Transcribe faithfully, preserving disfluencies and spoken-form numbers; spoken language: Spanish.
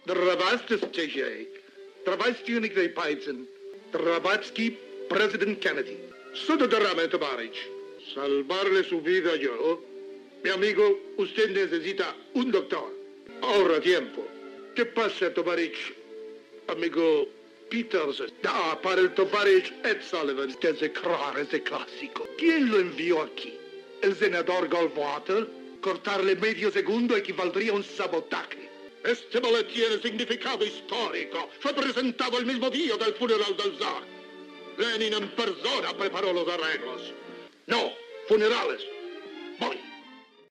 Здравствуйте, Jake. Здравствуйте, Николай Пайцин. Здравствуйте, President Kennedy. Solo derrame, товарищ. Salvarle su vida yo. Mi amigo, usted necesita un doctor. Ahora tiempo. ¿Qué pasa, товарищ? Amigo Peters. Ah, para el товарищ Ed Sullivan. Desde crear ese clásico. ¿Quién lo envió aquí? ¿El senador Goldwater? Cortarle medio segundo equivaldría a un sabotaje. Este ballet tiene significado histórico. Fue presentado el mismo día del funeral del zar. Lenin en persona preparó los arreglos. No, funerales. Voy.